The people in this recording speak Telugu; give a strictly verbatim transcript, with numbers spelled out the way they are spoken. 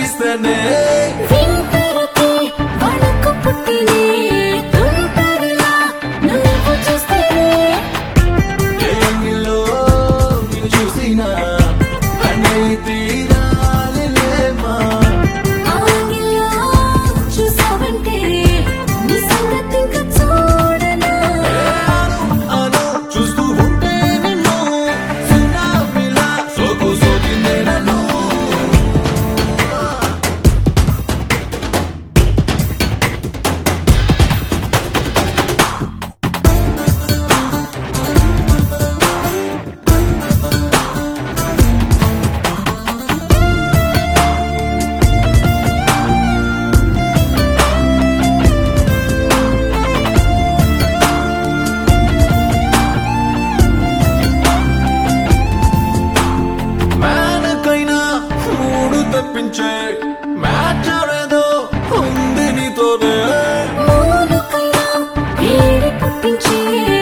తీస్తేనే వింతరకి వణుకు పుట్టినే తుంటరిలా నువ్వు చూస్తేనే ఏ యాంగిల్లో నిన్ను చూసినా అన్నీ తీరాలిలేమా ఆగిలా చూసావంటే నీ సంగతి ఇంకా చూడనా అను చూస్తూ ఉంటే నిన్ను చిన్న పిల్ల సోకు సోకిందే నన్ను మేనకైనా మూడు తప్పించే మ్యాచ్ ఏదో ఉంది నీతోనే మూలుకైనా వేడి పుట్టించే